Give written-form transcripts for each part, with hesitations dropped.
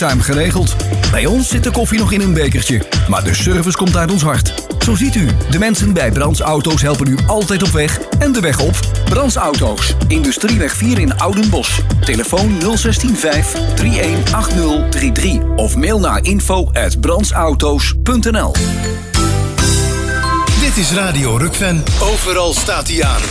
part-time geregeld. Bij ons zit de koffie nog in een bekertje, maar de service komt uit ons hart. Zo ziet u, de mensen bij Brands Auto's helpen u altijd op weg en de weg op. Brands Auto's, Industrieweg 4 in Oudenbosch. Telefoon 016 318033 of mail naar info@brandsauto's.nl. Dit is Radio Rukven. Overal staat hij aan.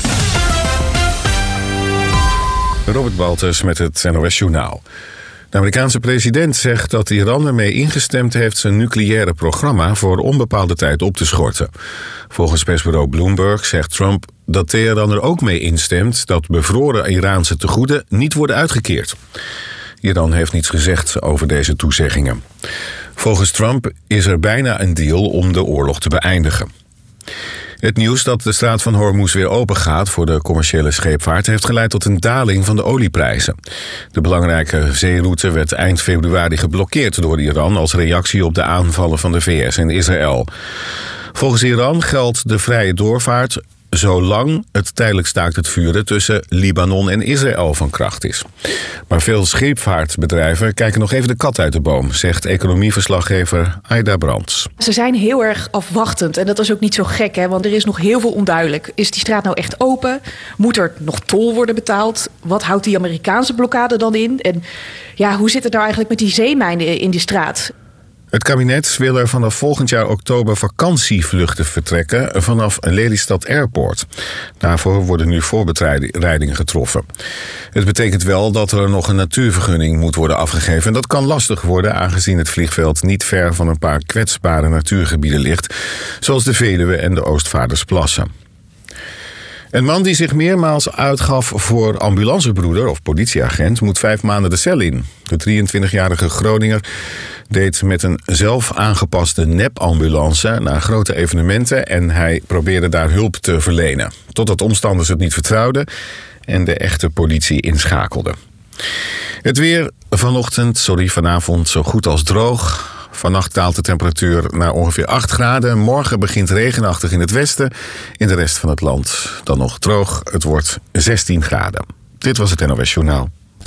Robert Baltus met het NOS Journaal. De Amerikaanse president zegt dat Iran ermee ingestemd heeft zijn nucleaire programma voor onbepaalde tijd op te schorten. Volgens persbureau Bloomberg zegt Trump dat Teheran er ook mee instemt dat bevroren Iraanse tegoeden niet worden uitgekeerd. Iran heeft niets gezegd over deze toezeggingen. Volgens Trump is er bijna een deal om de oorlog te beëindigen. Het nieuws dat de straat van Hormuz weer open gaat voor de commerciële scheepvaart heeft geleid tot een daling van de olieprijzen. De belangrijke zeeroute werd eind februari geblokkeerd door Iran als reactie op de aanvallen van de VS en Israël. Volgens Iran geldt de vrije doorvaart zolang het tijdelijk staakt het vuren tussen Libanon en Israël van kracht is. Maar veel scheepvaartbedrijven kijken nog even de kat uit de boom, zegt economieverslaggever Aida Brands. Ze zijn heel erg afwachtend en dat is ook niet zo gek, hè, want er is nog heel veel onduidelijk. Is die straat nou echt open? Moet er nog tol worden betaald? Wat houdt die Amerikaanse blokkade dan in? En ja, hoe zit het nou eigenlijk met die zeemijnen in die straat? Het kabinet wil er vanaf volgend jaar oktober vakantievluchten vertrekken vanaf Lelystad Airport. Daarvoor worden nu voorbereidingen getroffen. Het betekent wel dat er nog een natuurvergunning moet worden afgegeven. En dat kan lastig worden aangezien het vliegveld niet ver van een paar kwetsbare natuurgebieden ligt, zoals de Veluwe en de Oostvaardersplassen. Een man die zich meermaals uitgaf voor ambulancebroeder of politieagent moet 5 maanden de cel in. De 23-jarige Groninger deed met een zelf aangepaste nepambulance naar grote evenementen en hij probeerde daar hulp te verlenen. Totdat omstanders het niet vertrouwden en de echte politie inschakelde. Het weer vanavond zo goed als droog. Vannacht daalt de temperatuur naar ongeveer 8 graden. Morgen begint regenachtig in het westen. In de rest van het land dan nog droog. Het wordt 16 graden. Dit was het NOS Journaal.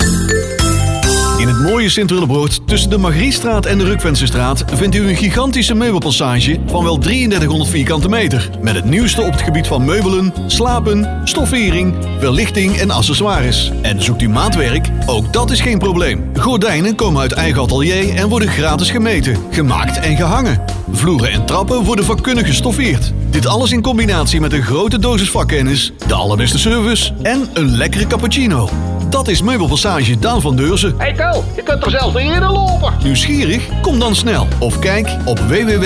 In het mooie Sint-Willebroord tussen de Margriestraat en de Rukvensestraat vindt u een gigantische meubelpassage van wel 3300 vierkante meter. Met het nieuwste op het gebied van meubelen, slapen, stoffering, verlichting en accessoires. En zoekt u maatwerk? Ook dat is geen probleem. Gordijnen komen uit eigen atelier en worden gratis gemeten, gemaakt en gehangen. Vloeren en trappen worden vakkundig gestoffeerd. Dit alles in combinatie met een grote dosis vakkennis, de allerbeste service en een lekkere cappuccino. Dat is Meubelpassage Daan van Deurzen. Hey Ko, je kunt er zelfs niet in lopen. Nieuwsgierig? Kom dan snel of kijk op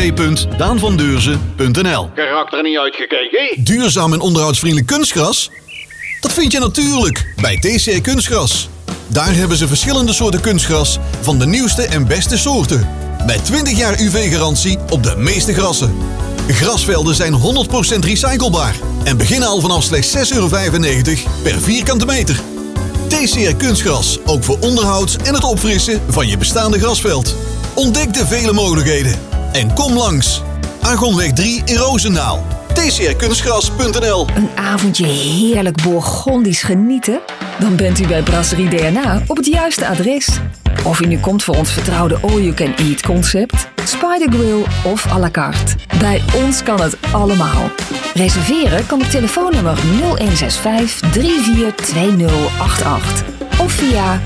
www.daanvandeurzen.nl. Karakter niet uitgekeken. Duurzaam en onderhoudsvriendelijk kunstgras? Dat vind je natuurlijk bij TCR Kunstgras. Daar hebben ze verschillende soorten kunstgras van de nieuwste en beste soorten. Met 20 jaar UV-garantie op de meeste grassen. Grasvelden zijn 100% recyclebaar en beginnen al vanaf slechts €6,95 per vierkante meter. TCR Kunstgras, ook voor onderhoud en het opfrissen van je bestaande grasveld. Ontdek de vele mogelijkheden en kom langs. Argonweg 3 in Roosendaal. tcrkunstgras.nl. Een avondje heerlijk Bourgondisch genieten? Dan bent u bij Brasserie DNA op het juiste adres. Of u nu komt voor ons vertrouwde all-you-can-eat concept, Spider Grill of à la carte. Bij ons kan het allemaal. Reserveren kan op telefoonnummer 0165 342088 of via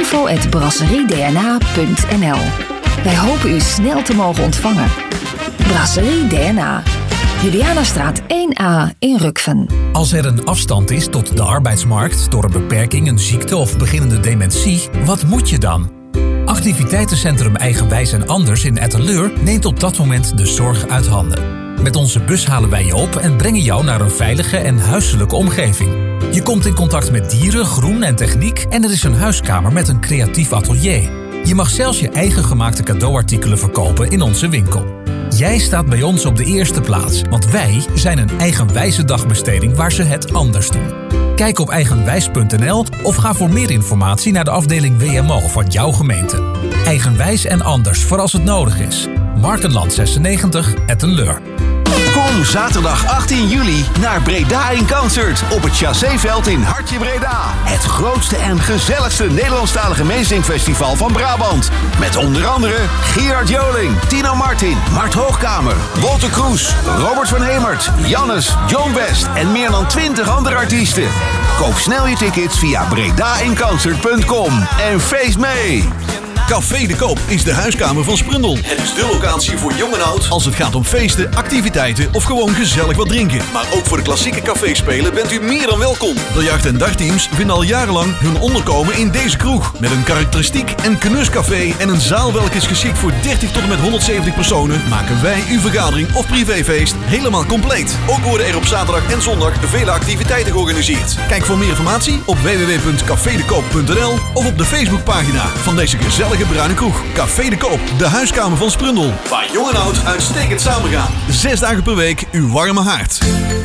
info@brasseriedna.nl. Wij hopen u snel te mogen ontvangen. Brasserie DNA. Julianastraat 1A in Rukven. Als er een afstand is tot de arbeidsmarkt door een beperking, een ziekte of beginnende dementie, wat moet je dan? Activiteitencentrum Eigenwijs en Anders in Etteleur neemt op dat moment de zorg uit handen. Met onze bus halen wij je op en brengen jou naar een veilige en huiselijke omgeving. Je komt in contact met dieren, groen en techniek en er is een huiskamer met een creatief atelier. Je mag zelfs je eigen gemaakte cadeauartikelen verkopen in onze winkel. Jij staat bij ons op de eerste plaats, want wij zijn een eigenwijze dagbesteding waar ze het anders doen. Kijk op eigenwijs.nl of ga voor meer informatie naar de afdeling WMO van jouw gemeente. Eigenwijs en Anders voor als het nodig is. Markenland 96, Etteleur. Kom zaterdag 18 juli naar Breda in Concert op het Chasséveld in Hartje Breda. Het grootste en gezelligste Nederlandstalige meezingfestival van Brabant. Met onder andere Gerard Joling, Tino Martin, Mart Hoogkamer, Walter Kroes, Robert van Hemert, Jannes, John West en meer dan 20 andere artiesten. Koop snel je tickets via bredainconcert.com en feest mee! Café de Koop is de huiskamer van Sprundel. Het is de locatie voor jong en oud als het gaat om feesten, activiteiten of gewoon gezellig wat drinken. Maar ook voor de klassieke caféspelen bent u meer dan welkom. Biljart- en dagteams vinden al jarenlang hun onderkomen in deze kroeg. Met een karakteristiek en knuscafé en een zaal welke is geschikt voor 30 tot en met 170 personen, maken wij uw vergadering of privéfeest helemaal compleet. Ook worden er op zaterdag en zondag vele activiteiten georganiseerd. Kijk voor meer informatie op www.cafedekoop.nl of op de Facebookpagina van deze gezellige bruine kroeg. Café de Koop, de huiskamer van Sprundel. Waar jong en oud uitstekend samengaan. 6 dagen per week uw warme haard.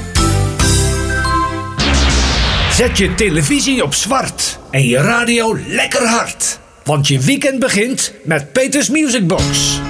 Zet je televisie op zwart en je radio lekker hard. Want je weekend begint met Peters Music Box.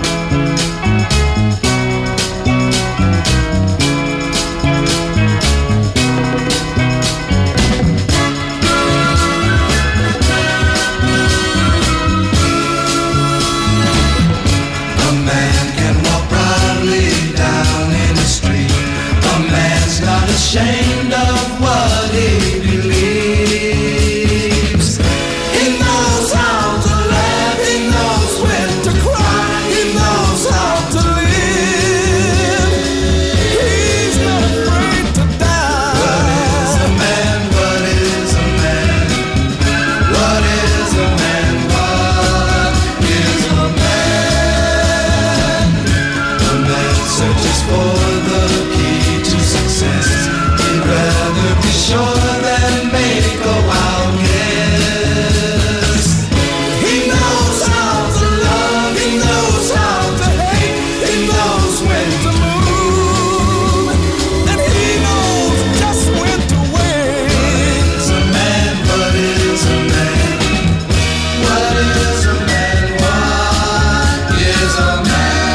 Ashamed of what he believes. He knows how to laugh, he knows when to cry, he knows how to live. He's not afraid to die. What is a man? What is a man? What is a man? What is a man? A man searches for the key to success. Rather be sure than make a wild guess. He knows how to love, he knows how to hate, he knows when to move, and he knows just when to wait. What is a man? What is a man? What is a man? What is a man?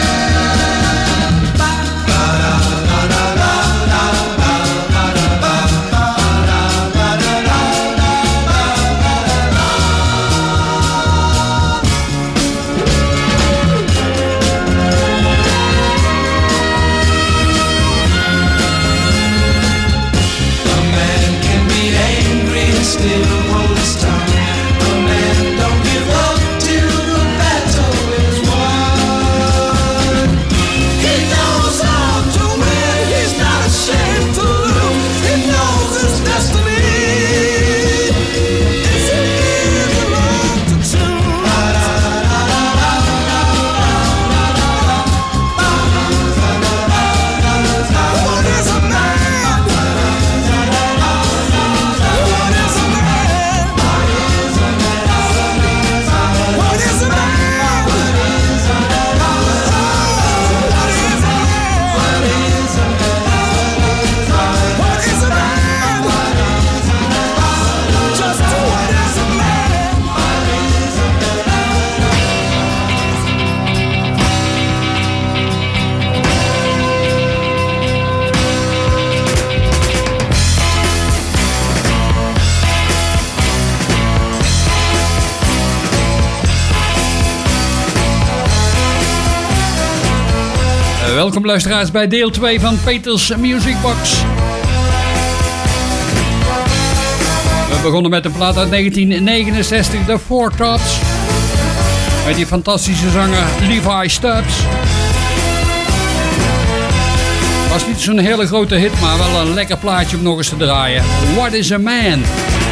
Still hold his tongue. A man don't give up till the battle is won. He knows how to win. He's not ashamed to lose. He knows his destiny. It's an easy road to choose. What is a man? What is a Welkom luisteraars bij deel 2 van Peters Music Box. We begonnen met een plaat uit 1969, The Four Tops. Met die fantastische zanger Levi Stubbs. Was niet zo'n hele grote hit, maar wel een lekker plaatje om nog eens te draaien. What is a Man?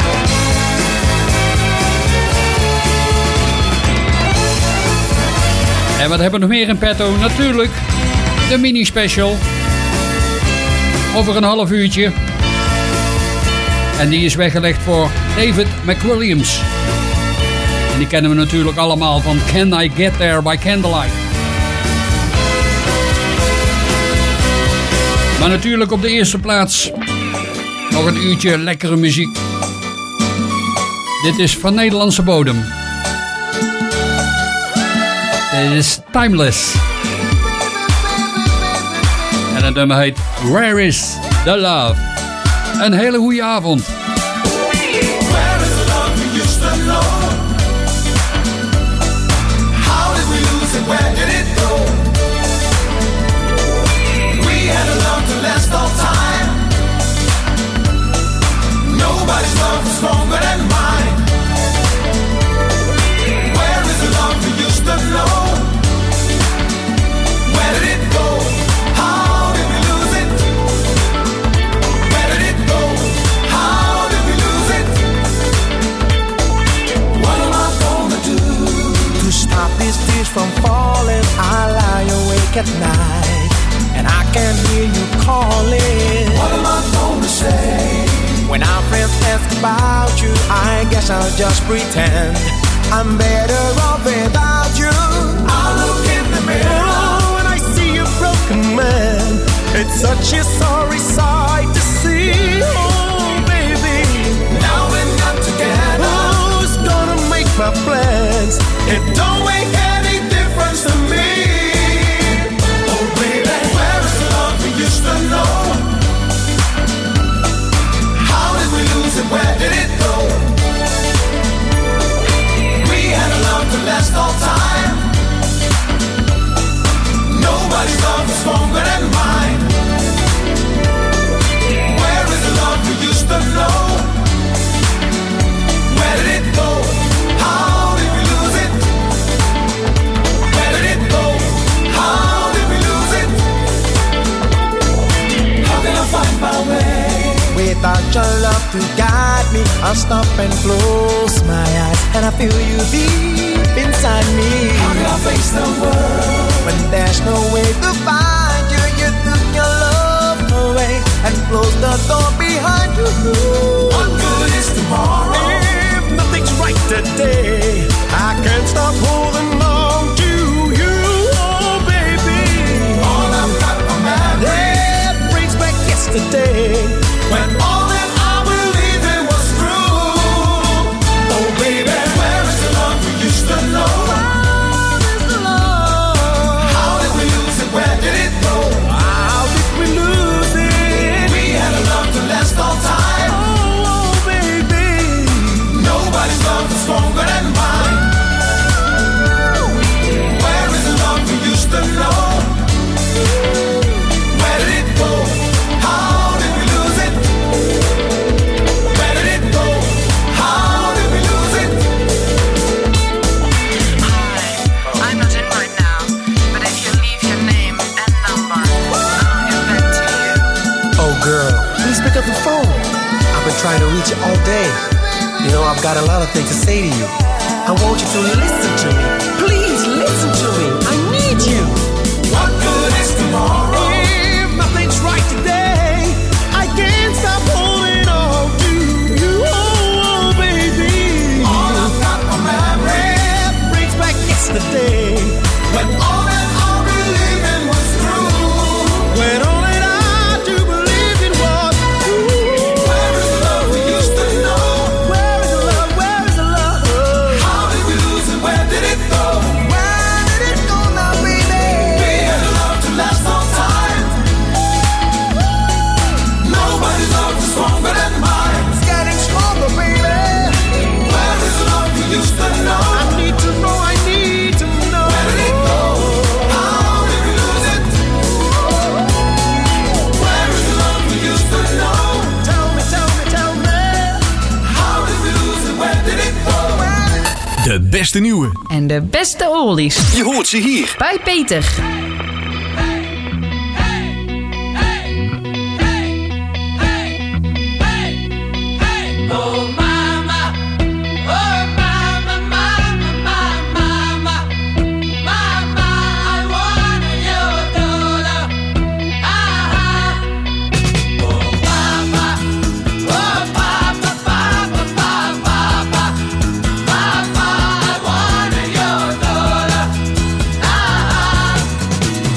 En wat hebben we nog meer in petto? Natuurlijk de mini-special. Over een half uurtje. En die is weggelegd voor David McWilliams. En die kennen we natuurlijk allemaal van Can I Get There by Candlelight. Maar natuurlijk op de eerste plaats nog een uurtje lekkere muziek. Dit is van Nederlandse bodem. Dit is Timeless. En het nummer heet Where is the Love? Een hele goede avond. Where is the love we used to know? How did we lose it? Where did it go? We had a love to last all time. Nobody's love was stronger than mine. Where is the love we used to know? Where did it go? How did we lose it? Where did it go? How did we lose it? What am I gonna do to stop these tears from falling? I lie awake at night and I can hear you calling. What am I gonna say? When our friends ask about you, I guess I'll just pretend I'm better off without you. I'll look in the mirror when I see a broken man. It's such a sorry sight to see. Oh, baby, now we're not together. Who's gonna make my plans? It don't make any difference to me. Oh, baby, where is the love we used to know? Where did it go? We had a love to last all time. Nobody's love is stronger than mine. Where is the love we used to know? Where did it go? How did we lose it? Where did it go? How did we lose it? How can I find my way? Without your love to guide me, I'll stop and close my eyes, and I feel you deep inside me. How can I face the world when there's no way to find you? You took your love away and closed the door behind you. What good is tomorrow if nothing's right today? I can't stop holding on to you, oh baby. All I've got are memories. It brings back yesterday. When all that I believed in was true. Oh baby, where is the love we used to know? Where is the love? How did we lose it? Where did it go? How did we lose it? We had a love to last all time. Oh baby, nobody's love is stronger than mine. Where is the love we used to know? Where did it go? How did we lose it? Where did it go? How did we lose it? Hi, I'm not in right now, but if you leave your name and number, I'll get back to you. Oh girl, please pick up the phone. I've been trying to reach you all day. You know, I've got a lot of things to say to you. I want you to listen to me. Please listen to me. I need you. What good is tomorrow if nothing's right today? I can't stop holding on to you, oh baby. All I've got are memories. It brings back yesterday. When all that I believed in was true. When all that I do believe in was true. Where is the love we used to know? Where is the love? Where is the love? How did we lose it? Where did it go? Where did it go now, baby? We had a love to last all time. Nobody's love is stronger than mine. It's getting stronger, baby. Where is the love we used to know? I need to know, I need to know. Where did it go? How did we lose it? Where is the love we used to know? Tell me, tell me, tell me. How did we lose it? Where did it go? De beste nieuwe. En de beste oldies. Je hoort ze hier. Bij Peter. Oh mama, oh mama, mama, mama, mama, I want your daughter. Oh mama, oh papa, papa, papa, mama, I want your daughter.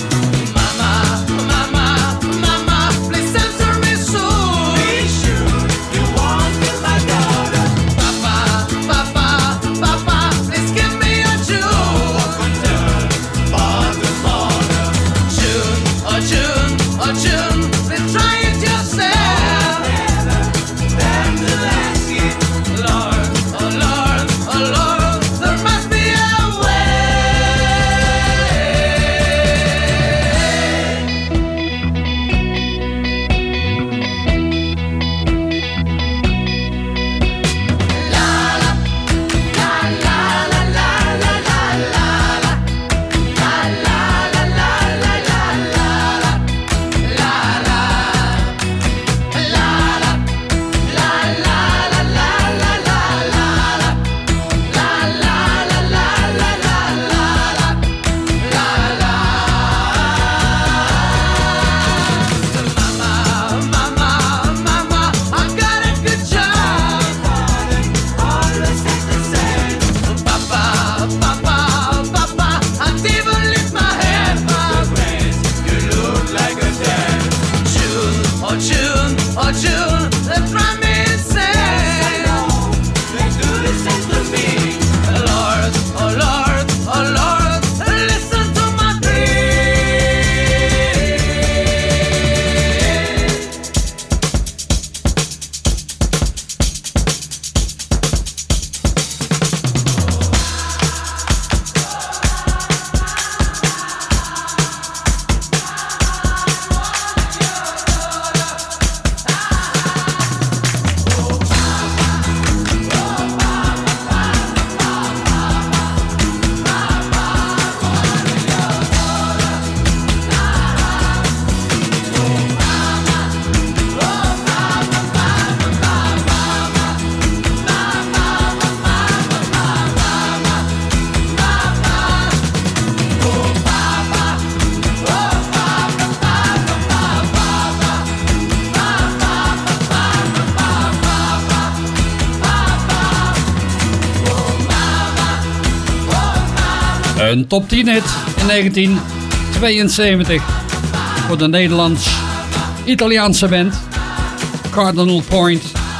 Een top 10 hit in 1972 voor de Nederlands-Italiaanse band Cardinal Point.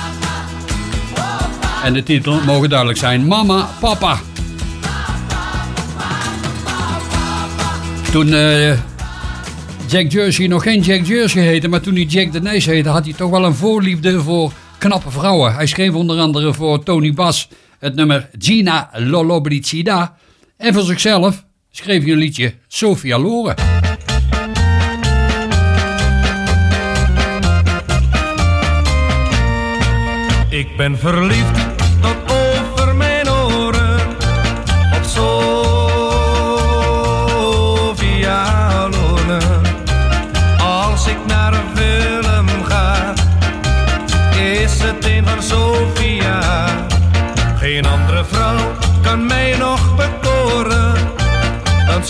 En de titel mogen duidelijk zijn: Mama, Papa. Toen Jack Jersey nog geen Jack Jersey heette, maar toen hij Jack de Nijs heette, had hij toch wel een voorliefde voor knappe vrouwen. Hij schreef onder andere voor Tony Bass het nummer Gina Lollobrigida. En voor zichzelf schreef hij een liedje Sophia Loren. Ik ben verliefd tot over mijn oren op Sophia Loren. Als ik naar een film ga, is het een van Sophia. Geen andere vrouw kan mij nog bekoren dan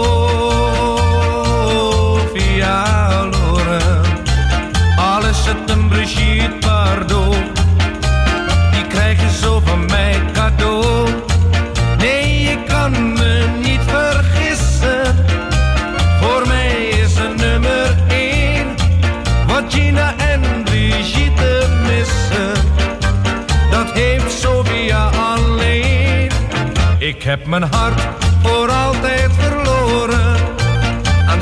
Sophia Loren. Al is het een Brigitte Bardot, krijg je zo van mij cadeau. Nee, je kan me niet vergissen. Voor mij is een nummer 1 wat Gina en Brigitte missen. Dat heeft Sophia alleen. Ik heb mijn hart voor altijd verloren aan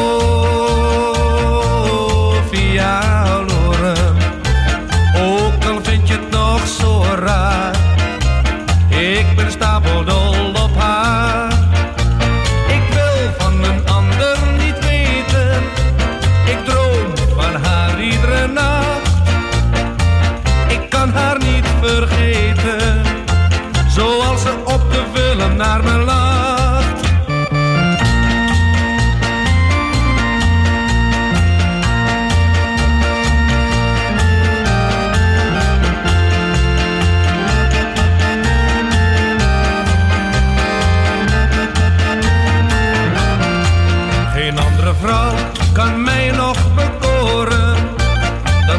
Sophia Loren. Ook al vind je het nog zo raar, ik ben stapeldol op haar. Ik wil van een ander niet weten, ik droom van haar iedere nacht. Ik kan haar niet vergeten, zoals ze op de film naar me lacht. Vrouw kan mij nog bekoren dan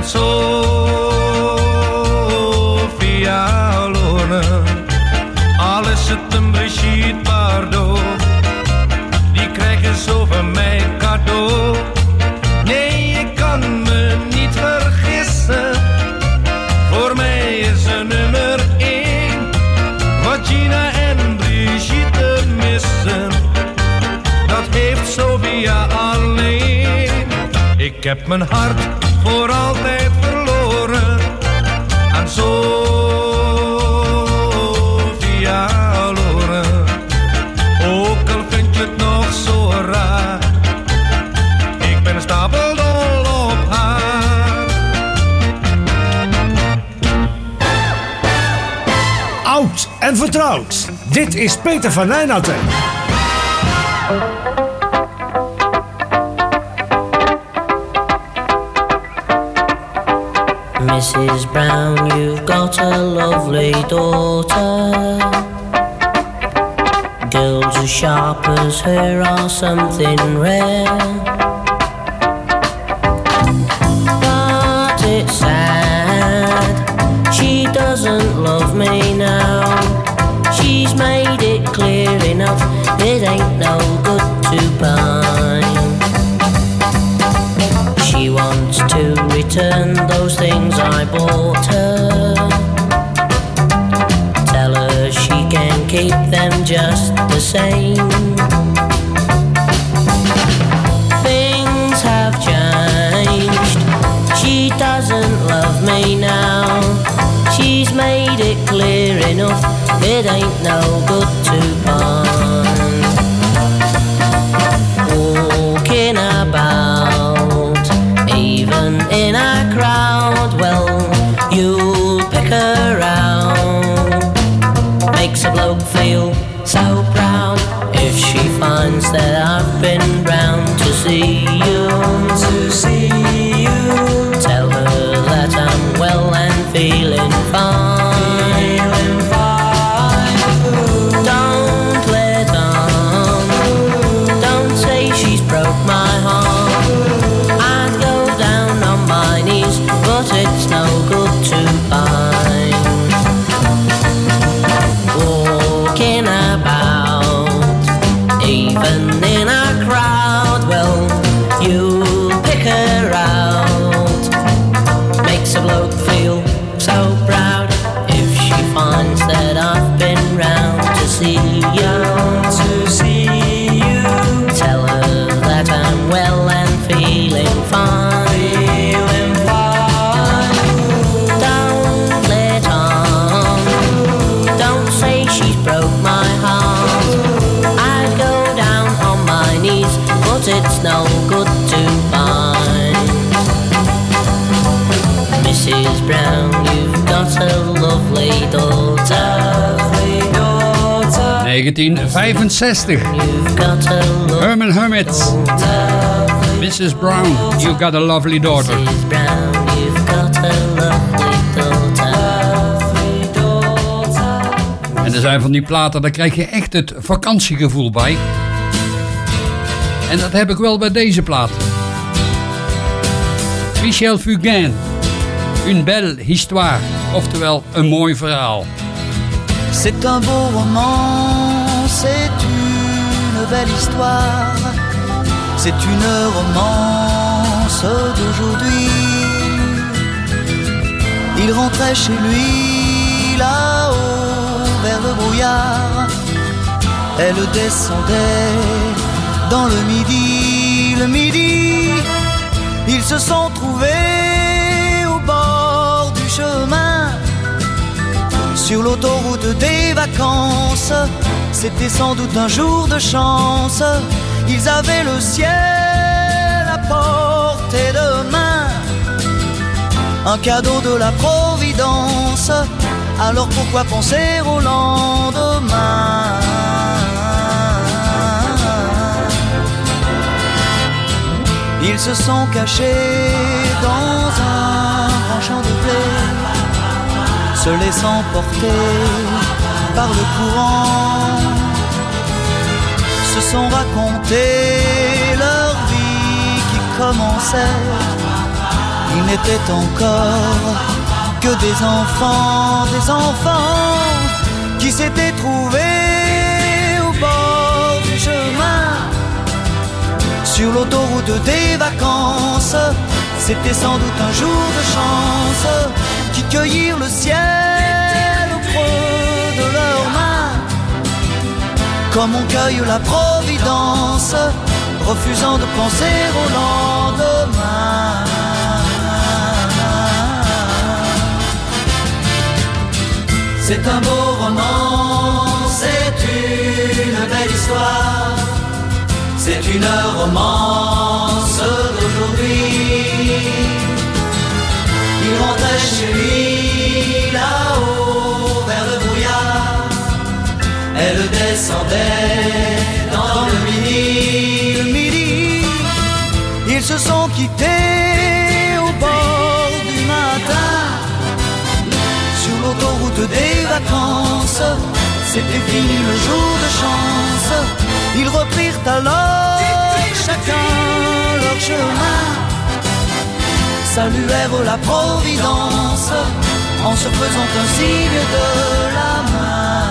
Sophia Loren. Al is het een Brigitte Bardot, die krijg je zo van mij cadeau. Nee, je kan me niet vergissen, voor mij is een nummer 1 wat Gina en Brigitte missen. Dat heeft Sophia alleen. Ik heb mijn hart voor altijd verloren aan Sophia Loren. Ook al vind je het nog zo raar, ik ben stapeldol op haar. Oud en vertrouwd. Dit is Peter van Nijnatten. Mrs. Brown, you've got a lovely daughter. Girls as sharp as her are something rare. But it's sad, she doesn't love me now. She's made it clear enough, it ain't no good to pine. She wants to return those things I bought her. Tell her she can keep them just the same. Things have changed, she doesn't love me now. She's made it clear enough, it ain't no good to pine. Walking about, even in a crowd, well, you'll pick her out. Makes a bloke feel so proud if she finds that I've been round to see you. Tell her that I'm well and feeling fine. Don't let on, don't say she's broke my heart. I'd go down on my knees, but it's no good to pine. Walking about, even in a crowd, well, you'll pick her out. Makes a bloke feel so proud if she finds that I've been round to see you. Tell her that I'm well and feeling fine. Don't let on. Don't say she's broke my heart. I'd go down on my knees, but it's no good to find. Mrs. Brown, you've got a lovely daughter. 1965. Herman Hermit. Mrs. Brown, you got a lovely daughter. Mrs. Brown, you've got a lovely daughter. En er zijn van die platen, daar krijg je echt het vakantiegevoel bij. En dat heb ik wel bij deze plaat. Michel Fugain. Une belle histoire. Oftewel, een mooi verhaal. C'est un beau roman, c'est une belle histoire, c'est une romance d'aujourd'hui. Il rentrait chez lui là-haut vers le brouillard, elle descendait dans le midi, ils se sont trouvés au bord du chemin. Sur l'autoroute des vacances, c'était sans doute un jour de chance. Ils avaient le ciel à portée de main, un cadeau de la Providence. Alors pourquoi penser au lendemain? Ils se sont cachés dans un grand champ de blé, se laissant porter par le courant, se sont raconté leur vie qui commençait. Ils n'étaient encore que des enfants qui s'étaient trouvés au bord du chemin. Sur l'autoroute des vacances, c'était sans doute un jour de chance, qui cueillirent le ciel au creux de leurs mains, comme on cueille la Providence, refusant de penser au lendemain. C'est un beau roman, c'est une belle histoire, c'est une romance d'aujourd'hui. Il rentrait chez lui là-haut vers le brouillard, elle descendait dans le midi. Ils se sont quittés au bord du matin, sur l'autoroute des vacances. C'était fini le jour de chance. Ils reprirent alors chacun leur chemin, saluèrent la Providence en se faisant un signe de la main.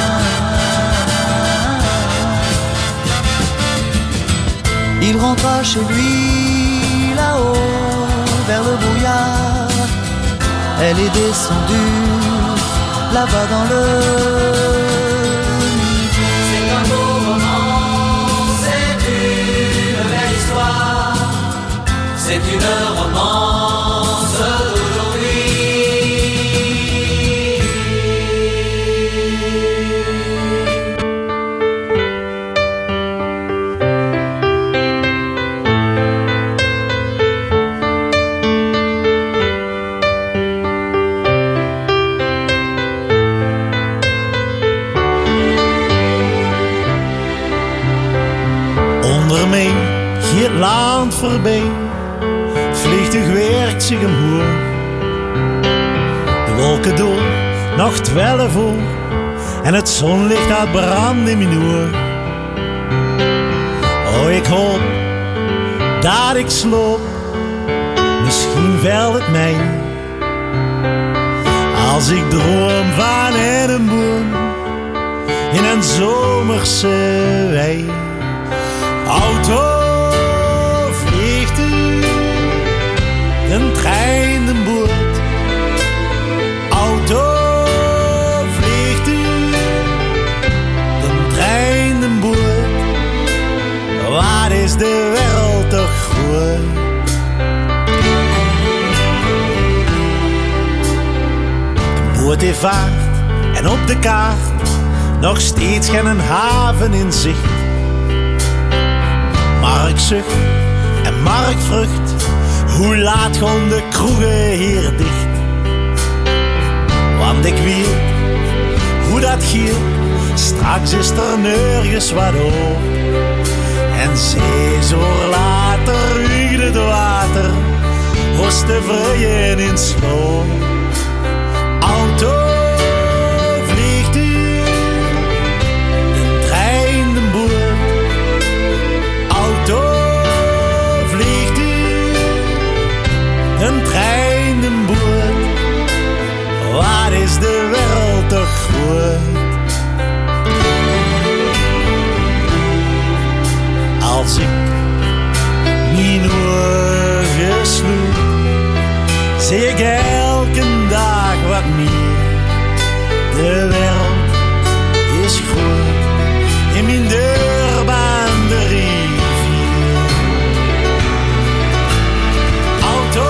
Il rentra chez lui là-haut vers le brouillard, elle est descendue là-bas dans le midi. C'est un beau roman, c'est une belle histoire, c'est une romance d'aujourd'hui. Onder mij gaat land voorbij, vliegtuig werkt zich omhoog. De wolken door, nog 12 uur, en het zonlicht gaat branden in mijn oor. Oh, ik hoop dat ik sloop, misschien wel het mij. Als ik droom van een boom in een zomerse wei. is de wereld toch groot? De boot die vaart en op de kaart nog steeds geen haven in zicht. Mark zucht en Mark vrucht, hoe laat gaan de kroegen hier dicht? Want ik weet hoe dat giet, straks is er nergens wat op. En 6 uur later wiegt het water, was te vrijen in sloop. Auto, vliegtuig, de trein, de boot. Auto, vliegtuig, de trein, de boot. Wat is de wereld toch groot? Als ik mijn ogen sloeg, zie ik elke dag wat meer. De wereld is groot in mijn deurbaan de rivier. Auto,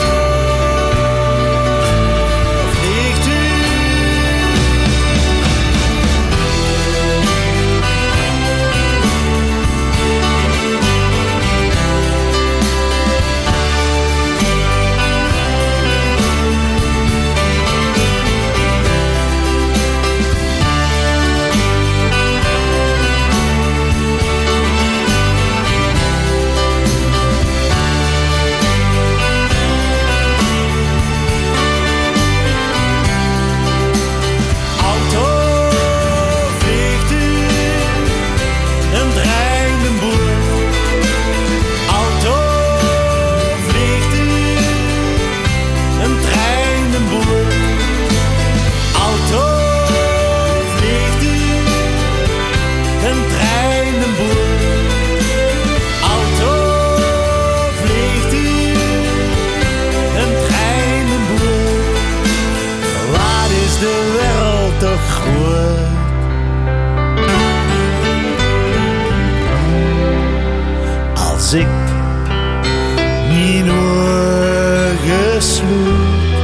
als ik mijn ogen sloeg.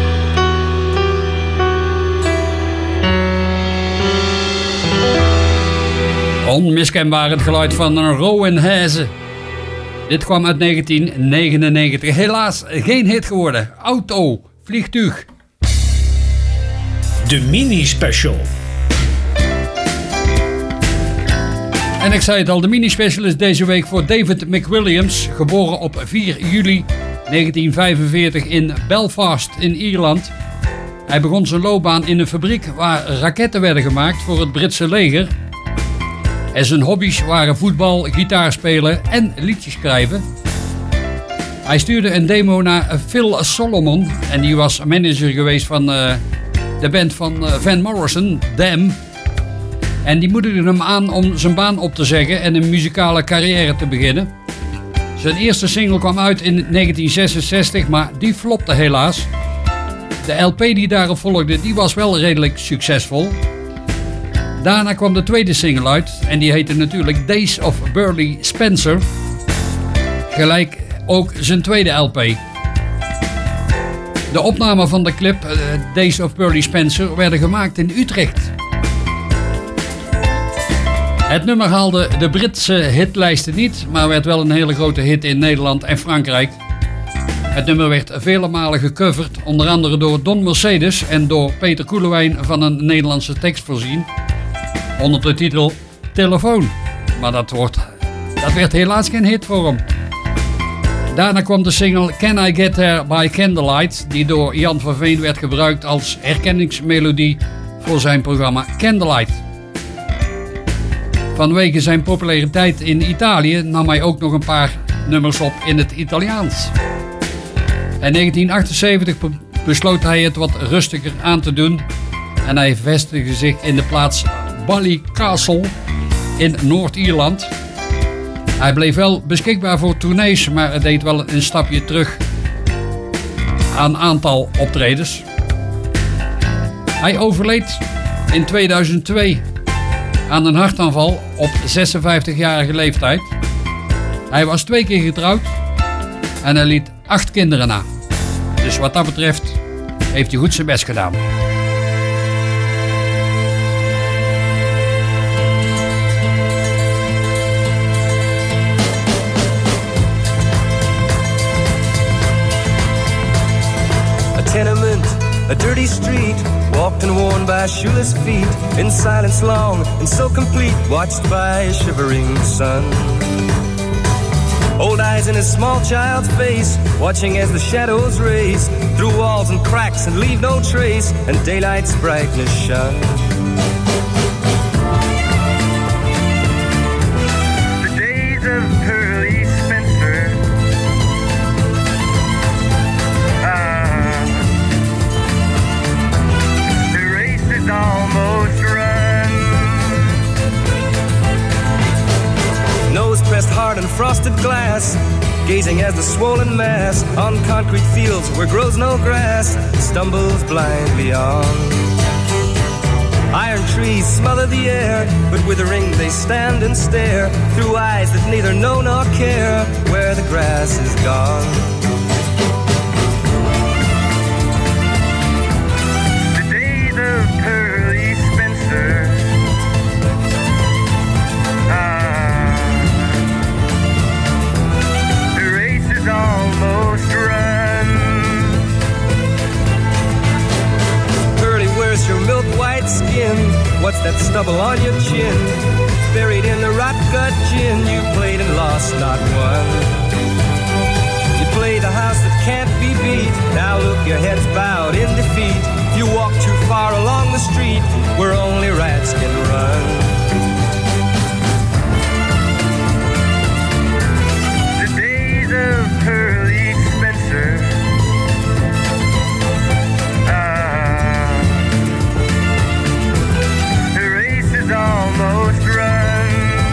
Onmiskenbaar het geluid van een Rowan Hazen. Dit kwam uit 1999. Helaas geen hit geworden. Auto, vliegtuig. De mini-special. En ik zei het al, de mini-special is deze week voor David McWilliams. Geboren op 4 juli 1945 in Belfast in Ierland. Hij begon zijn loopbaan in een fabriek waar raketten werden gemaakt voor het Britse leger. En zijn hobby's waren voetbal, gitaarspelen en liedjes schrijven. Hij stuurde een demo naar Phil Solomon. En die was manager geweest van de band van Van Morrison, Them. En die moedigde hem aan om zijn baan op te zeggen en een muzikale carrière te beginnen. Zijn eerste single kwam uit in 1966, maar die flopte helaas. De LP die daarop volgde, die was wel redelijk succesvol. Daarna kwam de tweede single uit en die heette natuurlijk Days of Burley Spencer. Gelijk ook zijn tweede LP. De opnamen van de clip Days of Burley Spencer werden gemaakt in Utrecht. Het nummer haalde de Britse hitlijsten niet, maar werd wel een hele grote hit in Nederland en Frankrijk. Het nummer werd vele malen gecoverd, onder andere door Don Mercedes en door Peter Koelewijn van een Nederlandse tekst voorzien. Onder de titel Telefoon. Maar dat werd helaas geen hit voor hem. Daarna kwam de single Can I Get There by Candlelight, die door Jan van Veen werd gebruikt als herkenningsmelodie voor zijn programma Candlelight. Vanwege zijn populariteit in Italië nam hij ook nog een paar nummers op in het Italiaans. In 1978 besloot hij het wat rustiger aan te doen en hij vestigde zich in de plaats Ballycastle in Noord-Ierland. Hij bleef wel beschikbaar voor tournees, maar het deed wel een stapje terug aan aantal optredens. Hij overleed in 2002 aan een hartaanval op 56-jarige leeftijd. Hij was 2 keer getrouwd en hij liet 8 kinderen na. Dus wat dat betreft heeft hij goed zijn best gedaan. A tenement, a dirty street, walked and worn by shoeless feet, in silence long and so complete, watched by a shivering sun. Old eyes in a small child's face, watching as the shadows race through walls and cracks and leave no trace, and daylight's brightness shone. The days of Pearly Spencer, the race is almost run. Nose pressed hard on frosted glass, gazing as the swollen mass on concrete fields where grows no grass stumbles blindly on. Iron trees smother the air, but withering they stand and stare through eyes that neither know nor care where the grass is gone. The days of Pearly Spencer, almost run. Pearly, where's your milk white skin? What's that stubble on your chin? Buried in the rot gut gin, you played and lost, not won. You play the house that can't be beat. Now look, your head's bowed in defeat. You walk too far along the street where only rats can run. Of Pearly Spencer, the race is almost run.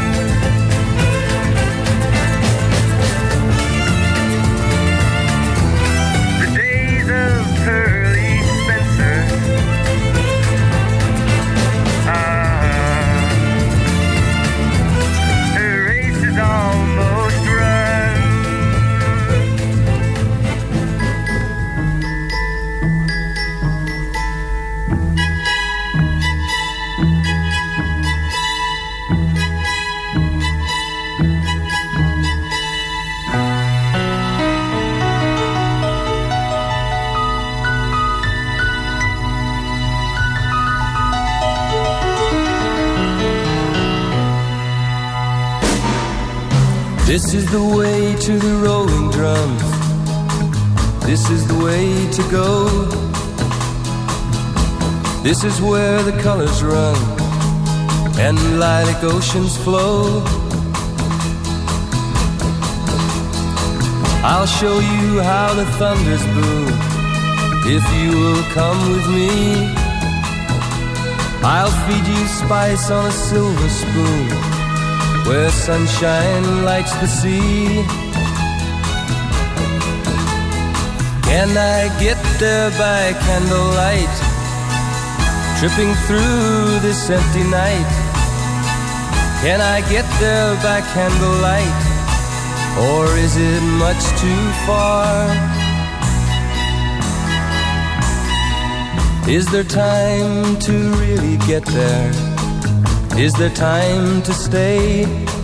The days of Pearly Spencer, the race is almost run. This is the way to the rolling drums. This is the way to go. This is where the colors run and lilac oceans flow. I'll show you how the thunders boom if you will come with me. I'll feed you spice on a silver spoon where sunshine lights the sea. Can I get there by candlelight, tripping through this empty night? Can I get there by candlelight, or is it much too far? Is there time to really get there? Is there time to stay?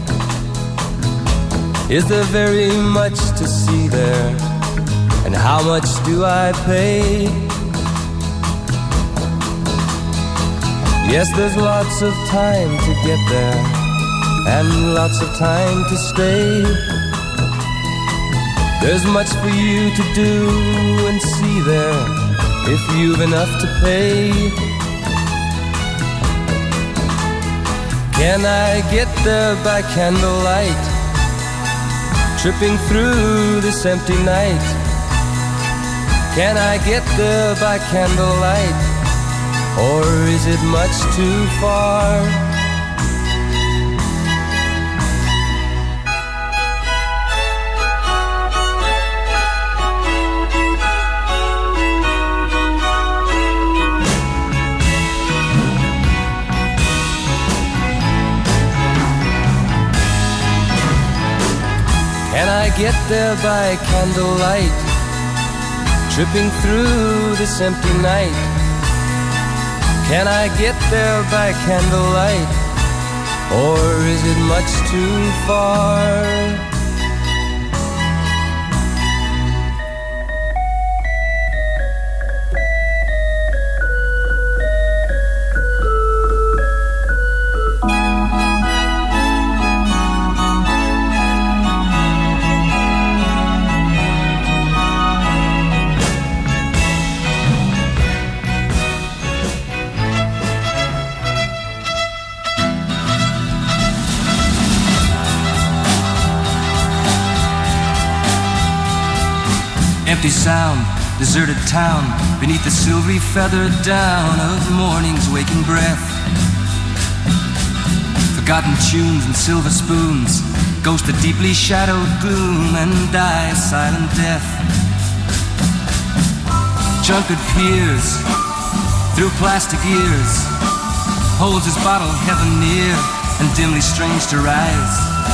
Is there very much to see there? And how much do I pay? Yes, there's lots of time to get there, and lots of time to stay. There's much for you to do and see there, if you've enough to pay. Can I get there by candlelight, tripping through this empty night? Can I get there by candlelight, or is it much too far? Can I get there by candlelight, tripping through this empty night? Can I get there by candlelight, or is it much too far? Empty sound, deserted town, beneath the silvery feathered down of morning's waking breath. Forgotten tunes and silver spoons, ghost of deeply shadowed gloom, and die silent death. Drunkard peers through plastic ears, holds his bottle heaven near, and dimly strange to rise.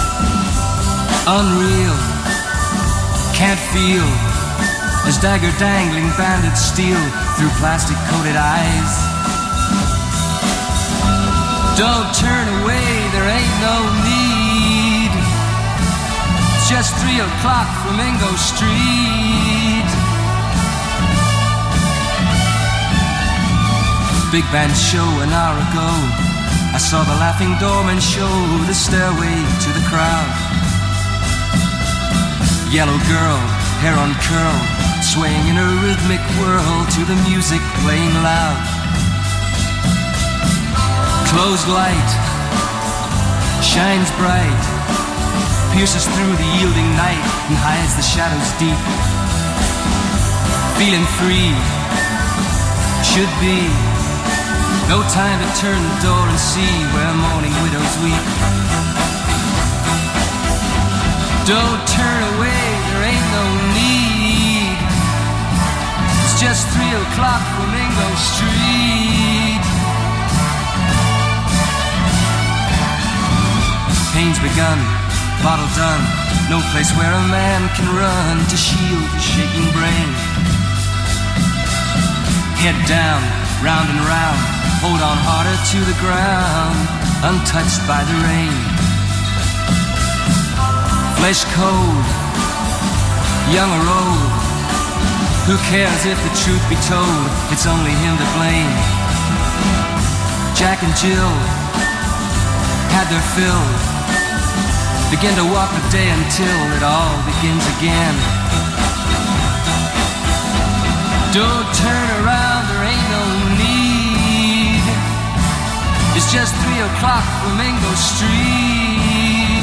Unreal, can't feel, as dagger dangling banded steel through plastic coated eyes. Don't turn away, there ain't no need. It's just 3 o'clock, Flamingo Street. Big band show an hour ago, I saw the laughing doorman show the stairway to the crowd. Yellow girl, hair on curl, swaying in a rhythmic whirl to the music playing loud. Closed light shines bright, pierces through the yielding night and hides the shadows deep. Feeling free, should be no time to turn the door and see where mourning widows weep. Don't turn away, there ain't no need. It's just 3 o'clock, Flamingo Street. Pain's begun, bottle done, no place where a man can run to shield his shaking brain. Head down, round and round, hold on harder to the ground, untouched by the rain. Flesh cold, young or old, who cares if the truth be told? It's only him to blame. Jack and Jill had their fill, begin to walk the day until it all begins again. Don't turn around, there ain't no need. It's just 3 o'clock, Flamingo Street.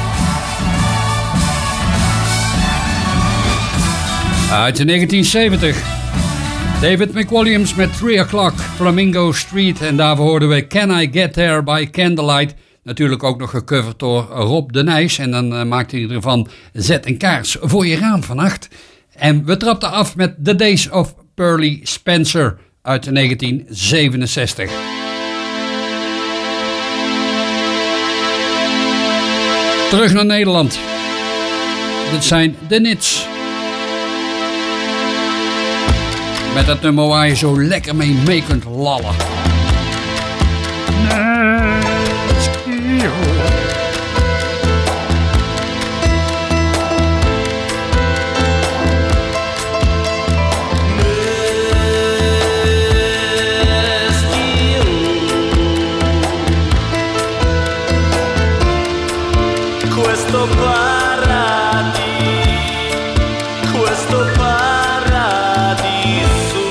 Uit 1970. David McWilliams met 3 o'clock, Flamingo Street. En daarvoor hoorden we Can I Get There by Candlelight. Natuurlijk ook nog gecoverd door Rob de Nijs. En dan maakte hij ervan Zet een kaars voor je raam vannacht. En we trapten af met The Days of Pearly Spencer uit 1967. Terug naar Nederland. Dit zijn de Nits. Met dat nummer waar je zo lekker mee kunt lallen. Questo paradiso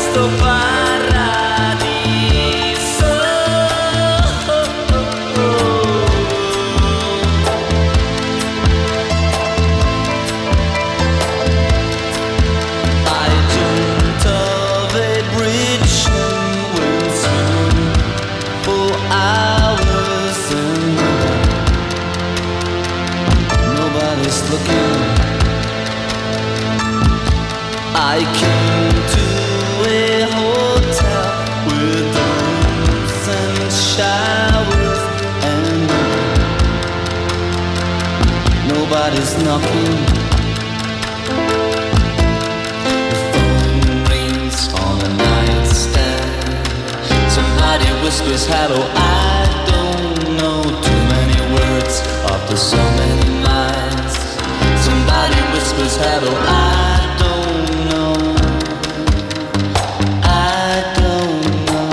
questo paradiso. I jumped off a bridge and went swimming for hours and nobody's looking. I came to a hotel with rooms and showers and nobody's knocking. The phone rings on the nightstand. Somebody whispers hello. I don't know too many words after so many nights. Somebody whispers hello. I don't know. I don't know.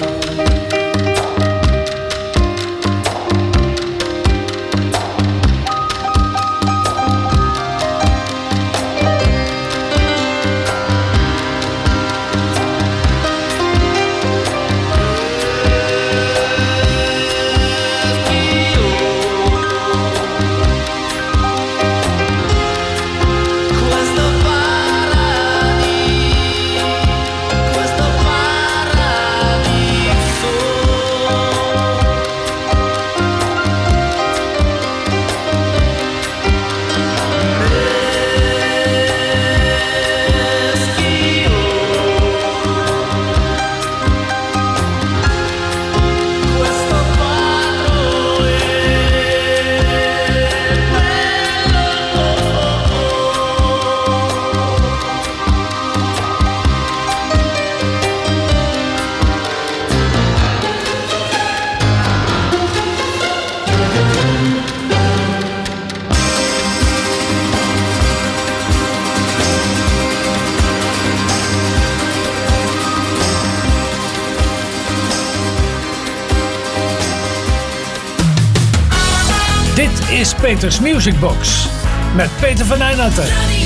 Dit is Peters Music Box met Peter van Nijnatten.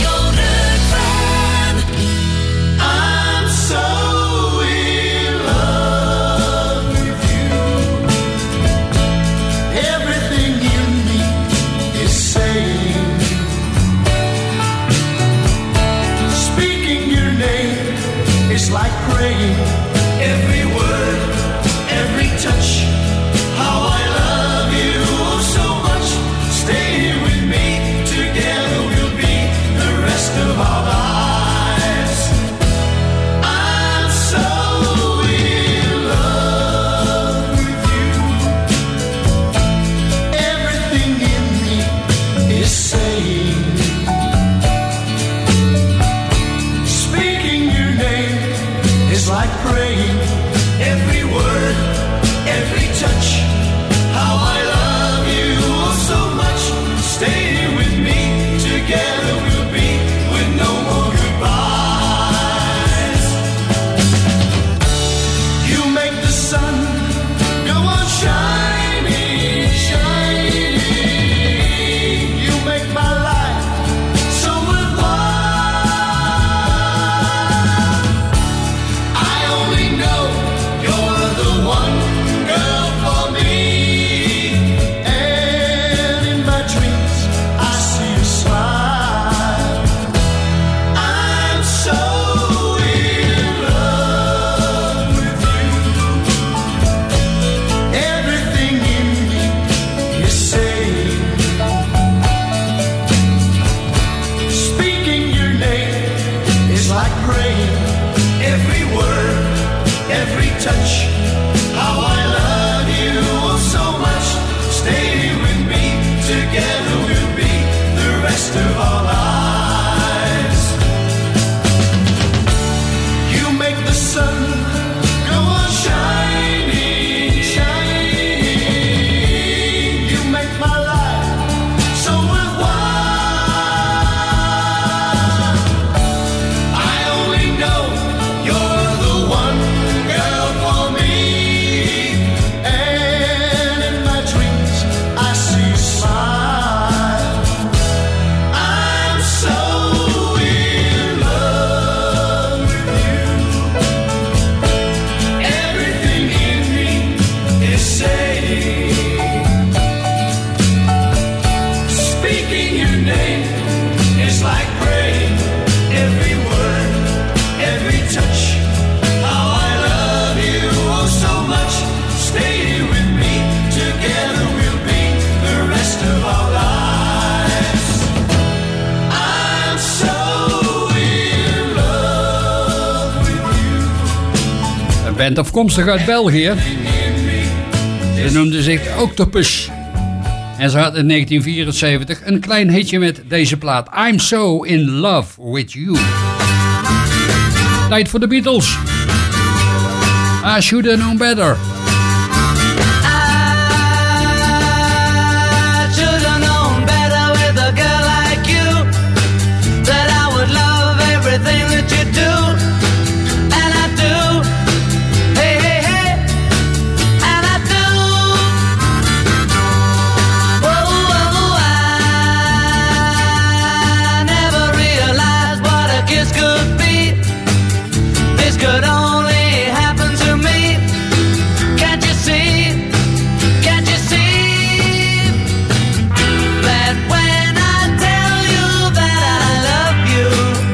I'm so in love with you. Everything in me is saying, speaking your name is like praying. Every word, every touch, how I love you so much. Stay with me, together we'll be the rest of our lives. I'm so in love with you. Everything in me is saying, speaking your name is like praying. Every word, every touch, how I love you so much. Stay with me, together we'll be with no more goodbyes. You make the sun go on shining, shining. You make my life so worthwhile. I only know you're the one girl for me. And in my dreams I see you smile. I'm so in love with you. Everything in me is saying, speaking your name is like praying. Every word, every touch, how I love you so much. Stay with me, together we'll be the rest of our lives. You make the sun go on shining, shining. You make my life so worthwhile. I only know you're the one girl for me. Een band afkomstig uit België. Ze noemden zich Octopus. En ze had in 1974 een klein hitje met deze plaat. I'm So In Love With You. Tijd voor de Beatles. I Should Have Known Better. Everything that you do, and I do, hey, hey, hey, and I do. Oh, I never realized what a kiss could be. This could only happen to me. Can't you see? Can't you see that when I tell you that I love you?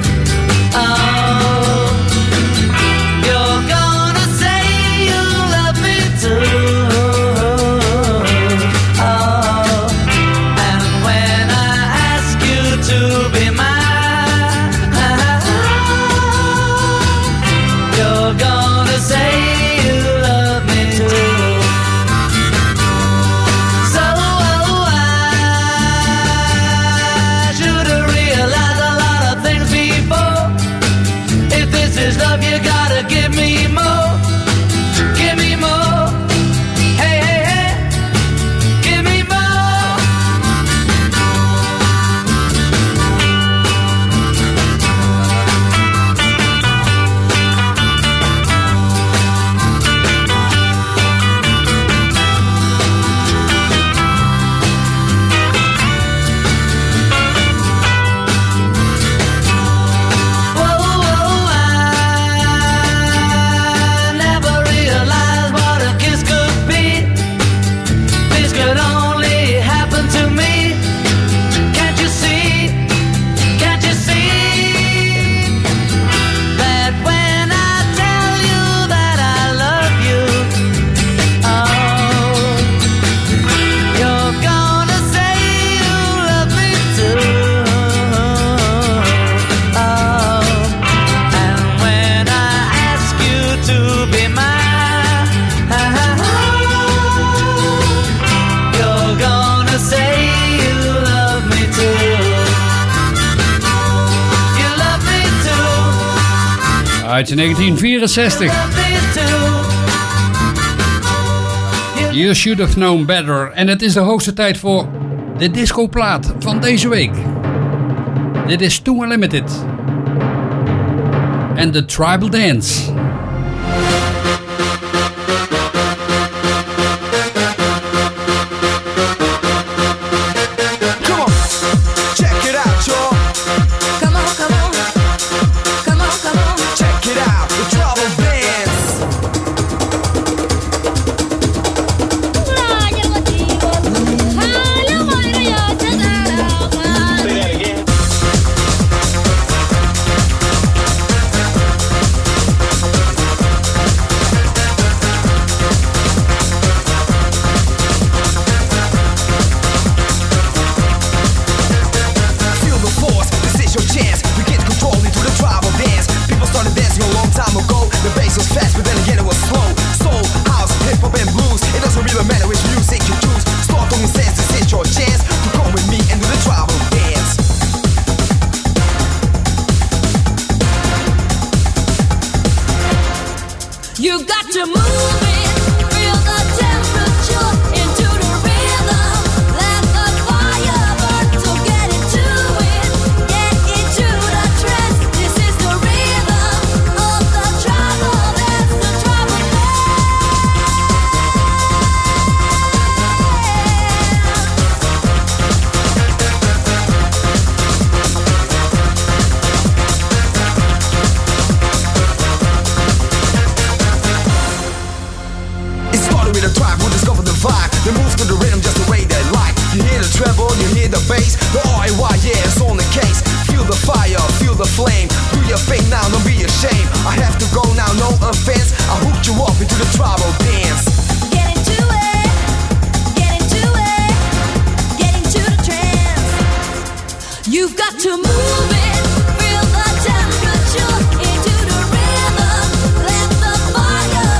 Uit 1964. You Should Have Known Better. En het is de hoogste tijd voor de discoplaat van deze week. Dit is Too Unlimited. En de Tribal Dance. Feel the temperature into the rhythm. Let the fire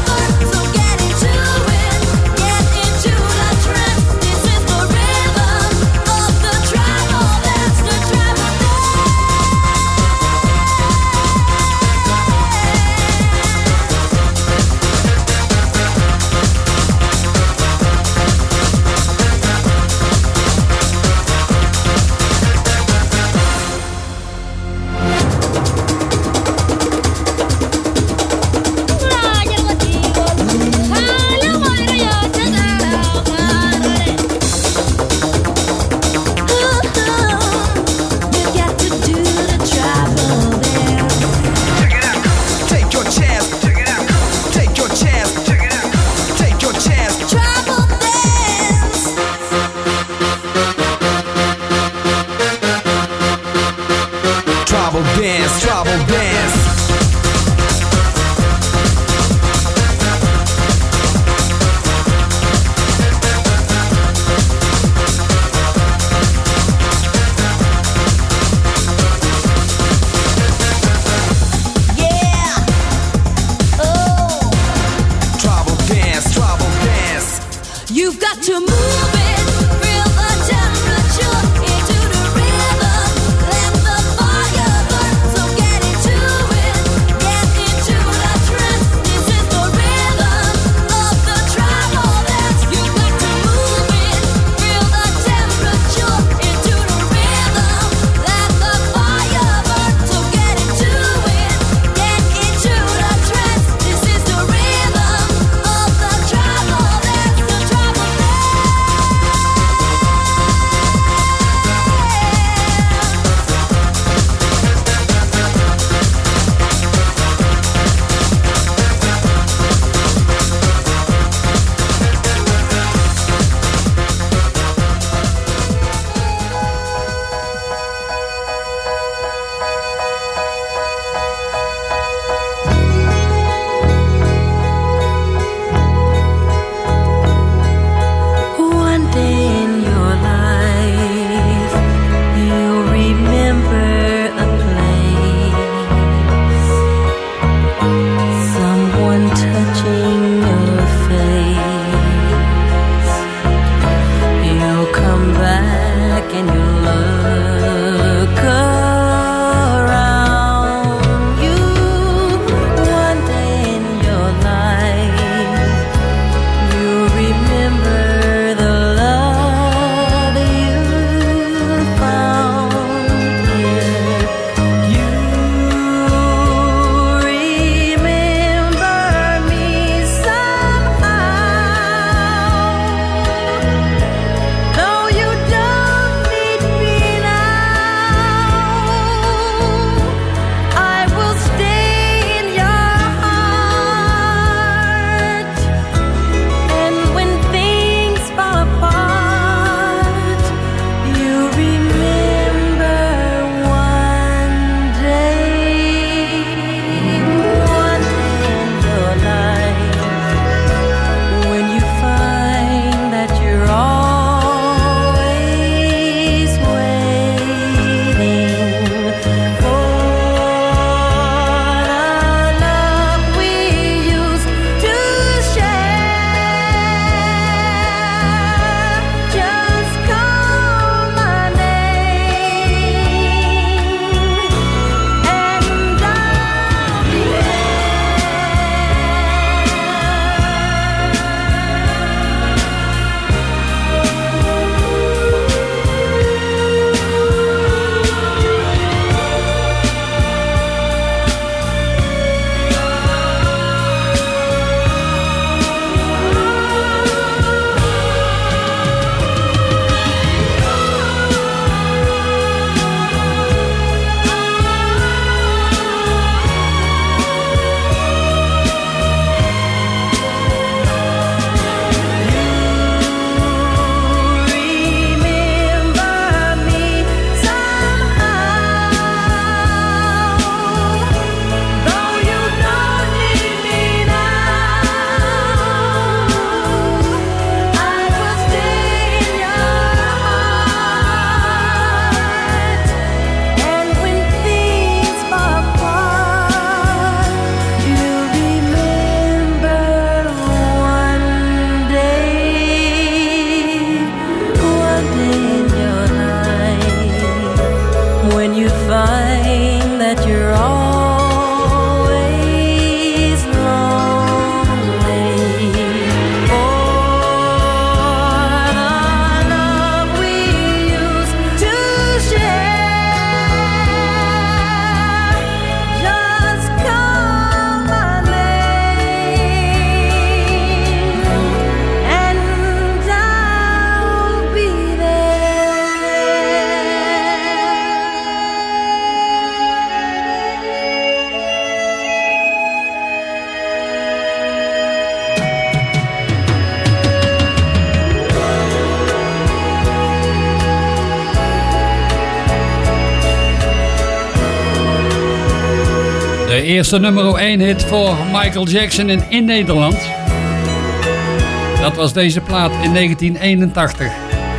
De eerste nummer 1 hit voor Michael Jackson in Nederland. Dat was deze plaat in 1981.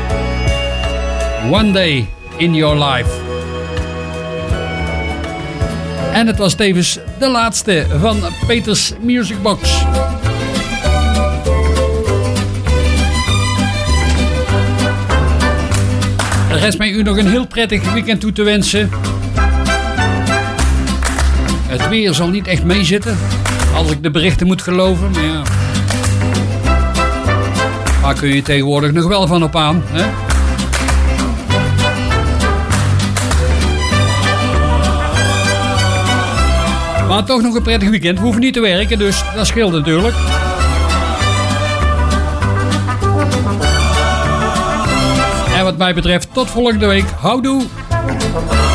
One Day in Your Life. En het was tevens de laatste van Peters Music Box. Er rest mij u nog een heel prettig weekend toe te wensen. Het weer zal niet echt meezitten, als ik de berichten moet geloven, maar ja. Waar kun je tegenwoordig nog wel van op aan, hè? Maar toch nog een prettig weekend. We hoeven niet te werken, dus dat scheelt natuurlijk. En wat mij betreft, tot volgende week. Houdoe!